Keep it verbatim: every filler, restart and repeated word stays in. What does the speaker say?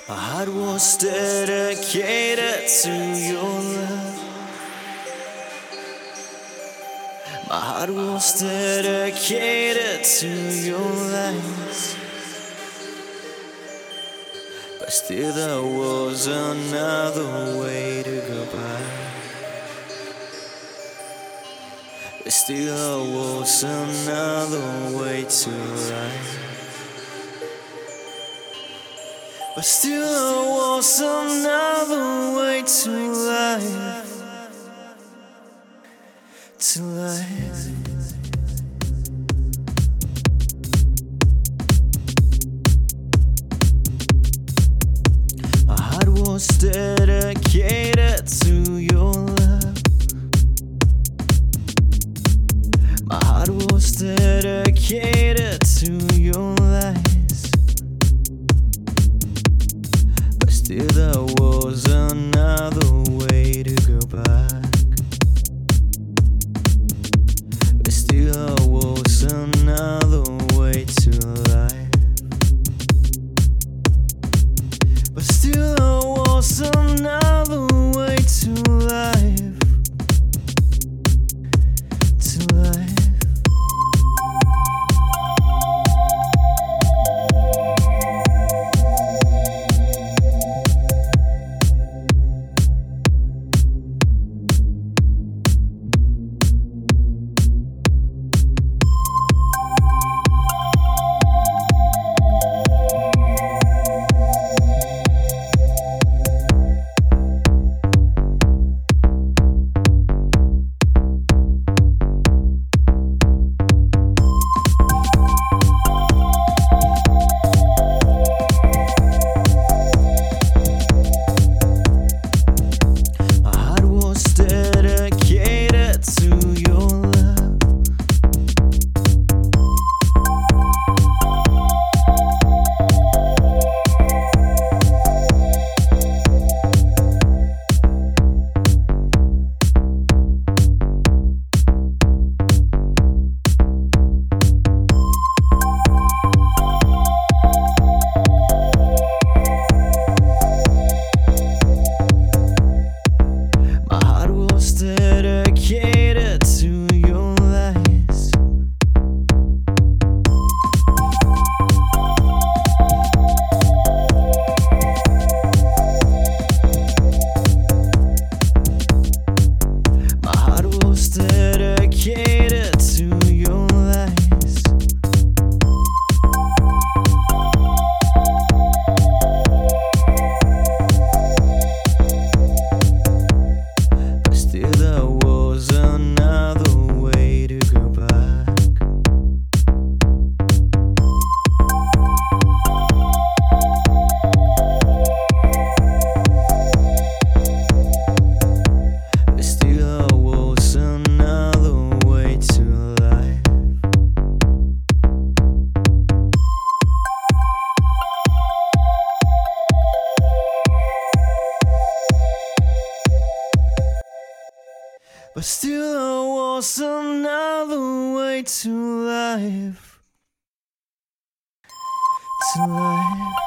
My heart was dedicated to your love. My heart was dedicated to your lies. But still there was another way to go by. But still there was another way to life. But still there was another way to life. To life. My heart was dedicated to your love. My heart was dedicated to your lies. But still there was another way to go back. But still there was another way to life. But still there was another way to life. To life. Dedicated to your love. Dedicated to your lies. My heart was dedicated to your lies. But still there was another way to go back. But still there was another way to life. But still there was another way to life. To life.